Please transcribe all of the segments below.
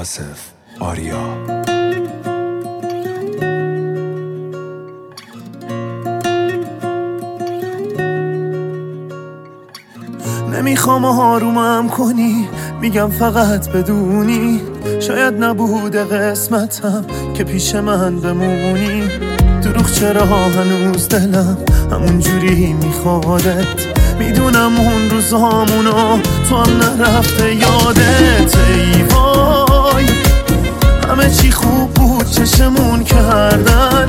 آصف آریا. نمیخوام آرومم کنی، میگم فقط بدونی شاید نبوده قسمتم که پیش من بمونی. دروغ چرا هنوز دلم همون جوری میخوادت، میدونم اون روزامونو تو هم نرفته یادت. ای وای همه چی خوب بود چشمون کردن،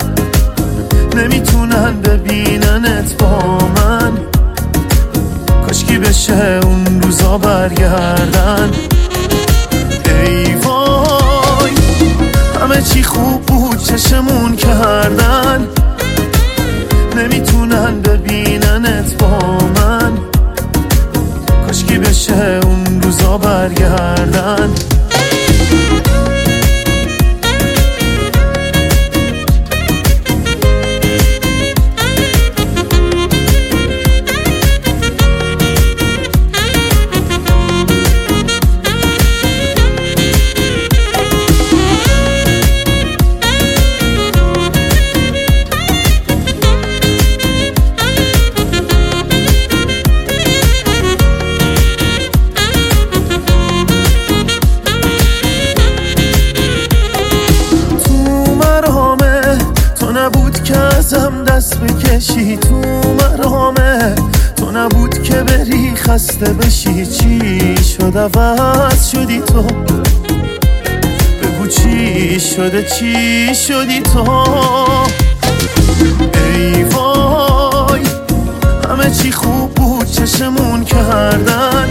نمیتونن ببیننت با من. کاشکی بشه اون روزا برگردن. ای وای همه چی خوب بود چشمون کردن، نمیتونن ببیننت با من. کاشکی بشه اون روزا برگردن. که ازم دست بکشی، تو مرامه تو نبود که بری خسته بشی. چی شد عوض شدی تو؟ بگو چی شده، چی شدی تو؟ ای وای همه چی خوب بود چشمون کردن،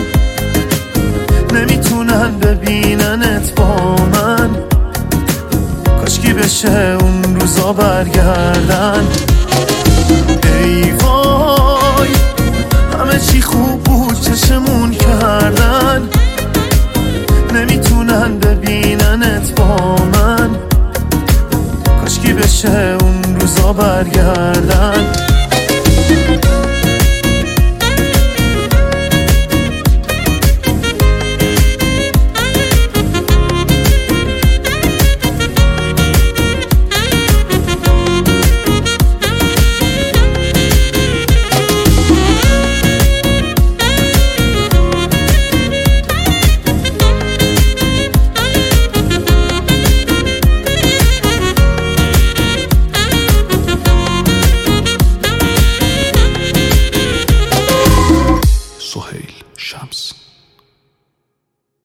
نمیتونن ببیننت با من. کاشکی بشه اون روزا برگردن. ای وای همه چی خوب بود چشمون کردن، نمیتونن ببیننت با من. کاشکی بشه اون روزا برگردن.